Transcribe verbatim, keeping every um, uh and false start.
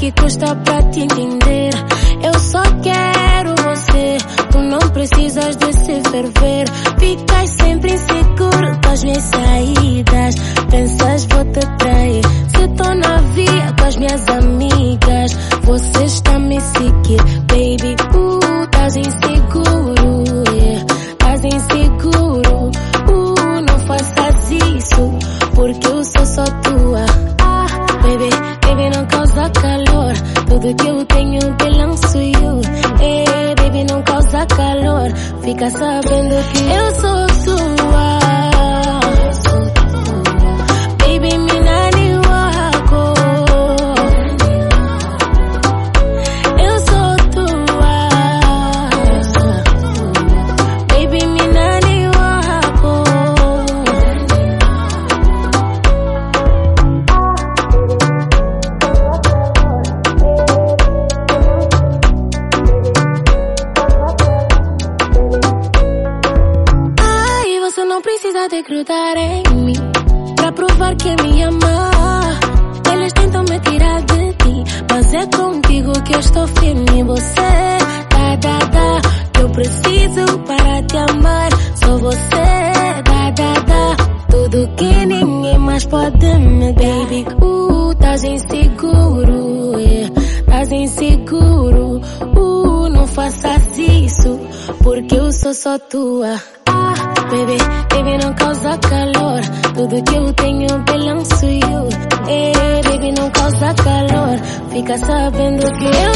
que custa pra te entender? Eu só quero você, tu não precisas de se ferver. Ficas sempre inseguro com as minhas saídas. Pensas vou te trair, se tô na via com as minhas amigas. Você está me seguir, baby, uh, tás inseguro, yeah. Tás inseguro, uh, não faças isso, porque eu sou só tua. Ah, baby, baby, não causa calor, tudo que eu tenho balanço you. Eh, baby, não causa calor, fica sabendo que eu sou tua. Baby, me nani wako, eu sou tua. Baby, me nani wako. Ai, você não precisa de grudar em mim pra provar que me ama. Eles tentam me tirar de ti, mas é contigo que eu estou firme. Você, da, da, da, que eu preciso para te amar. Só você, da, da, da, tudo que ninguém mais pode me dar. Baby, uh, tás inseguro, yeah. Tás inseguro, uh, não faças isso, porque eu sou só tua. Ah, baby, baby, não causa calor, tudo que eu tenho balanço you. Eh, baby, não causa calor, fica sabendo que eu